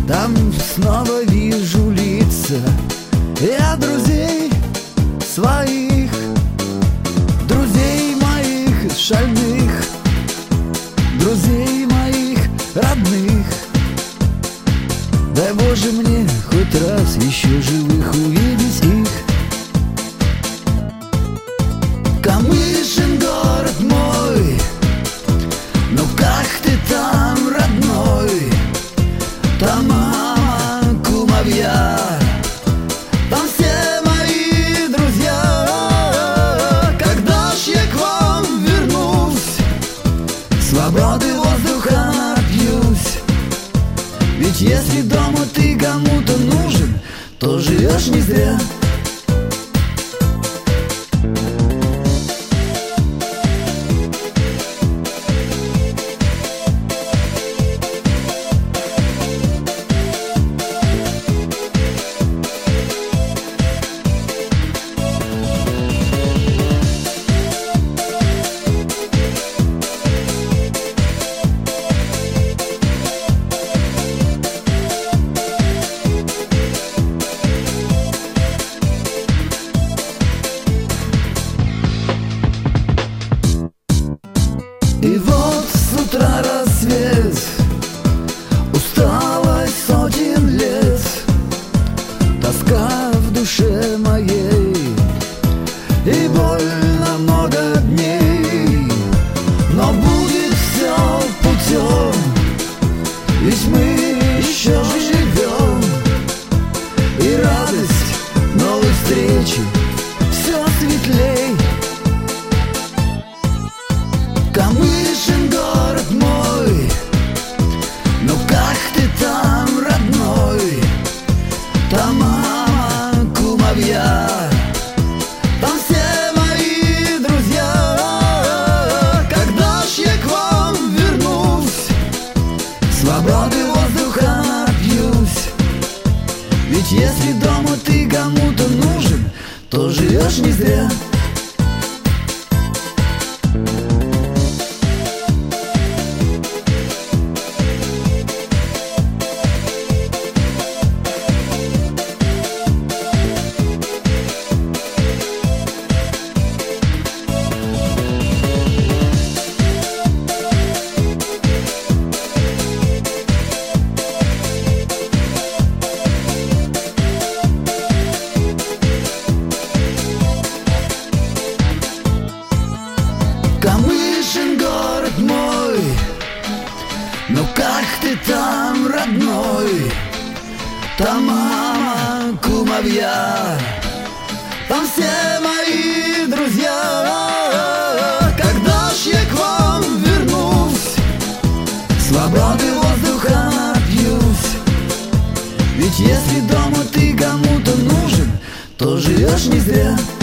Там снова вижу лица я друзей своих, друзей моих шальных, друзей моих родных. Дай Боже мне хоть раз еще живых увидеть их. Камышин, город мой, ну как ты там, родной? Там мама, кумовья, там все мои друзья. Когда ж я к вам вернусь, свободы воздуха напьюсь. Ведь если дома ты кому-то нужен, то живешь не зря. И вот с утра рассвет, усталость сотен лет, тоска в душе моей и боль на много дней. Но будет все путем, ведь мы еще живем. И радость новой встречи все светлей. Камышин, город мой, ну как ты там, родной? Там мама, кумовья, там все мои друзья. Когда ж я к вам вернусь, свободы воздуха напьюсь. Ведь если дома ты кому-то нужен, то живешь не зря. Камышин, город мой, ну как ты там, родной? Там мама, кумовья, там все мои друзья. Когда ж я к вам вернусь, свободы воздуха напьюсь. Ведь если дома ты кому-то нужен, то живешь не зря.